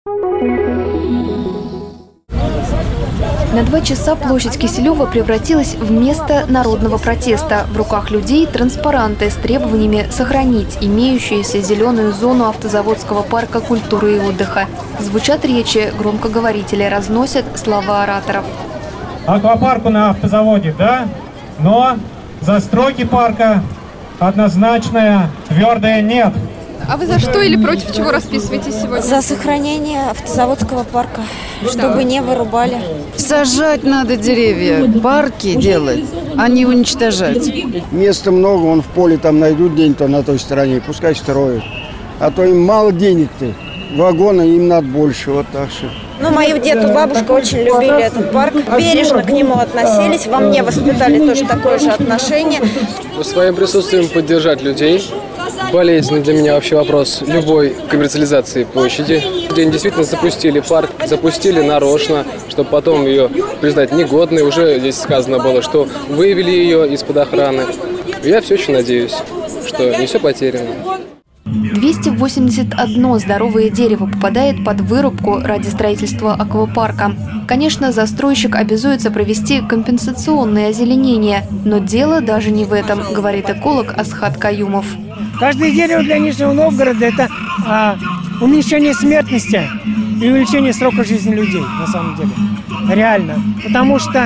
На 2 часа площадь Киселева превратилась в место народного протеста. В руках людей транспаранты с требованиями сохранить имеющуюся зеленую зону автозаводского парка культуры и отдыха. Звучат речи, громкоговорители разносят слова ораторов. Аквапарку на автозаводе, да, но застройки парка однозначная, твердая нет. А вы за что или против чего расписываетесь сегодня? За сохранение автозаводского парка, чтобы не вырубали. Сажать надо деревья, парки делать, а не уничтожать. Места много, он в поле там найдут где-нибудь на той стороне, пускай строят. А то им мало денег-то, вагоны им надо больше, вот так что. Мой дед и бабушка очень любили этот парк, бережно к нему относились, во мне воспитали тоже такое же отношение. Своим присутствием поддержать людей. Болезненный для меня вообще вопрос любой коммерциализации площади. День действительно запустили парк, запустили нарочно, чтобы потом ее признать негодной. Уже здесь сказано было, что вывели ее из-под охраны. Я все еще надеюсь, что не все потеряно. 281 здоровое дерево попадает под вырубку ради строительства аквапарка. Конечно, застройщик обязуется провести компенсационное озеленение, но дело даже не в этом, говорит эколог Асхат Каюмов. Каждое дерево для Нижнего Новгорода – это уменьшение смертности и увеличение срока жизни людей, на самом деле. Реально. Потому что,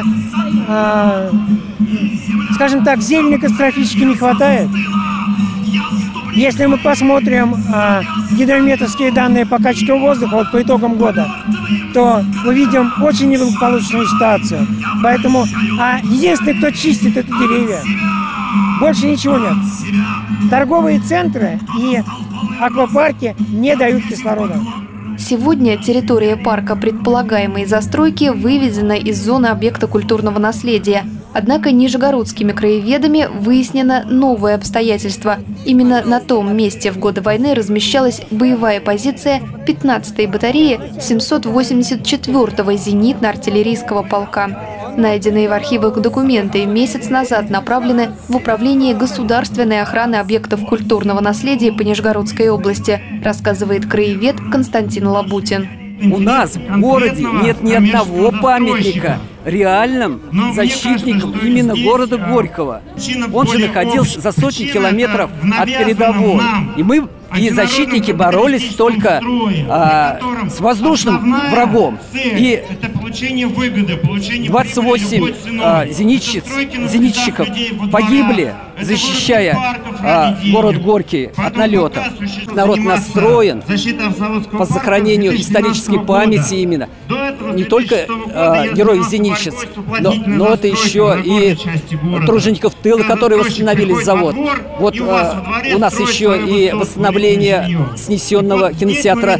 скажем так, зелени катастрофически не хватает. Если мы посмотрим гидрометровские данные по качеству воздуха по итогам года, то увидим очень неблагополучную ситуацию. Поэтому единственный, кто чистит, это деревья. Больше ничего нет. Торговые центры и аквапарки не дают кислорода. Сегодня территория парка предполагаемой застройки выведена из зоны объекта культурного наследия. Однако нижегородскими краеведами выяснено новое обстоятельство. Именно на том месте в годы войны размещалась боевая позиция 15-й батареи 784-го зенитно-артиллерийского полка. Найденные в архивах документы месяц назад направлены в Управление государственной охраны объектов культурного наследия по Нижегородской области, рассказывает краевед Константин Лабутин. У нас в городе нет ни одного памятника реальным защитникам именно города Горького. Он же находился за сотни километров от передовой. И защитники боролись только с воздушным врагом. И 28 зенитчиков погибли, защищая город Горький от налетов. Народ настроен по сохранению исторической памяти именно. Не только героев-зенитчиц, но это еще и тружеников тыла, которые восстановили завод. Вот у нас еще и восстановление снесенного кинотеатра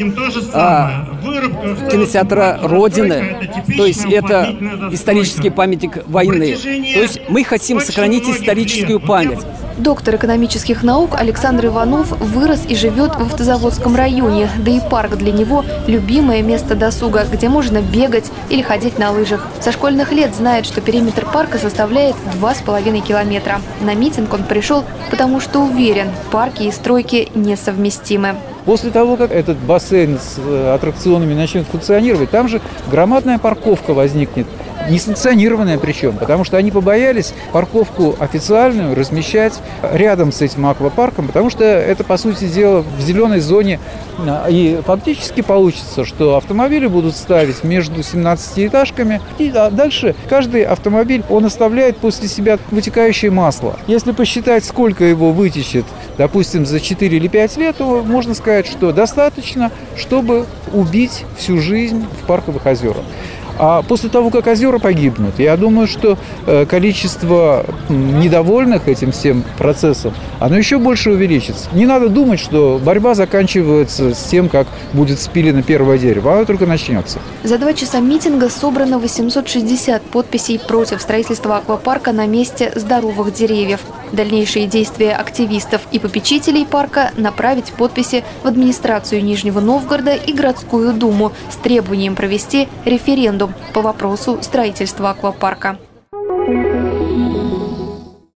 Родины. То есть это исторический памятник войны. То есть мы хотим сохранить историческую память. Доктор экономических наук Александр Иванов вырос и живет в автозаводском районе, да и парк для него – любимое место досуга, где можно бегать или ходить на лыжах. Со школьных лет знает, что периметр парка составляет 2,5 километра. На митинг он пришел, потому что уверен – парки и стройки несовместимы. После того, как этот бассейн с аттракционами начнет функционировать, там же громадная парковка возникнет. Несанкционированная причем, потому что они побоялись парковку официальную размещать рядом с этим аквапарком, потому что это, по сути дела, в зеленой зоне. И фактически получится, что автомобили будут ставить между 17-этажками, и дальше каждый автомобиль, он оставляет после себя вытекающее масло. Если посчитать, сколько его вытечет, допустим, за 4 или 5 лет, то можно сказать, что достаточно, чтобы убить всю жизнь в парковых озерах. А после того, как озера погибнут, я думаю, что количество недовольных этим всем процессом, оно еще больше увеличится. Не надо думать, что борьба заканчивается с тем, как будет спилено первое дерево. Оно только начнется. За 2 часа митинга собрано 860 подписей против строительства аквапарка на месте здоровых деревьев. Дальнейшие действия активистов и попечителей парка – направить подписи в администрацию Нижнего Новгорода и городскую думу с требованием провести референдум по вопросу строительства аквапарка.